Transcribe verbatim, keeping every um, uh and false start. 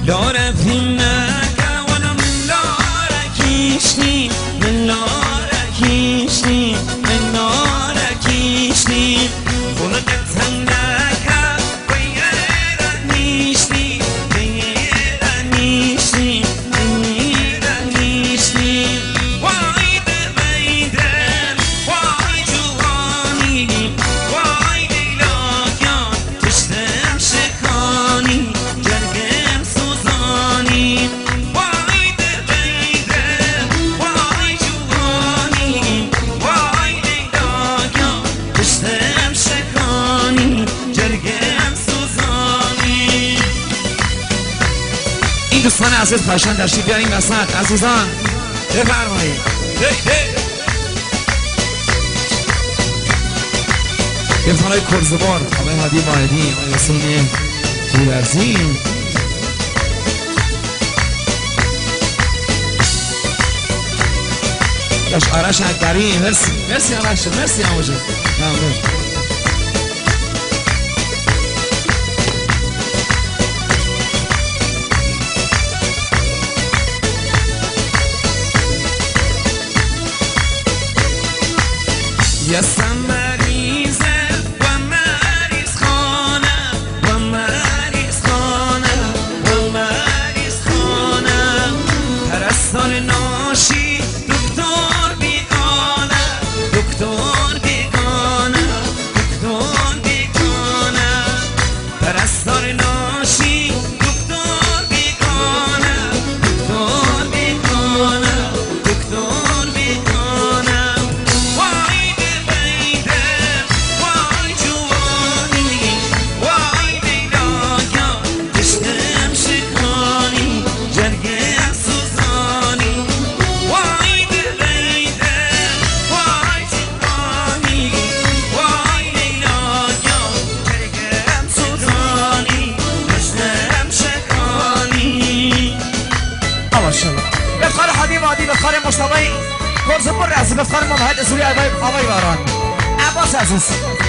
لاره فینکه ونم لاره کیشنی من لاره کیشنی من لاره کیشنی خلقت هنکه ویره نیشنی ویره نیشنی ویره نیشنی وای دمیده وای جوانی وای لیلا جان تشتم شکانی جرگم سوزانی وای دمیده وای جوانی وای لیلا جان تشتم شکانی جرگم سوزانی. این دوستان عزیز پاشن داشتی بیاریم وسط عزیزان بفرمایید. گفتان های کرزبار آقای هادی واحدی آقای حسین گودرزی داشت آرش اکبری. مرسی مرسی آرش مرسی آموزه ممنون. یسم مریضه و مریض خانه و مریض خانه و مریض خانه پرستار ناشی دکتر بیگانه دکتر بیگانه دکتر بیگانه پرستار ناشی دکتر بیگانه دکتر بیگانه دکتر بیگانه وای دمیده وای جوانی وای لیلا جان تشتم شکانی جرگم سوزانی وای دمیده وای جوانی وای لیلا جان جرگم سوزانی تشتم شکانی. ماشاءالله بفخر حدیم عادی بفخر مشتبه کرزبار رزی بفخر محمد سوری آقای باران عباس عزیز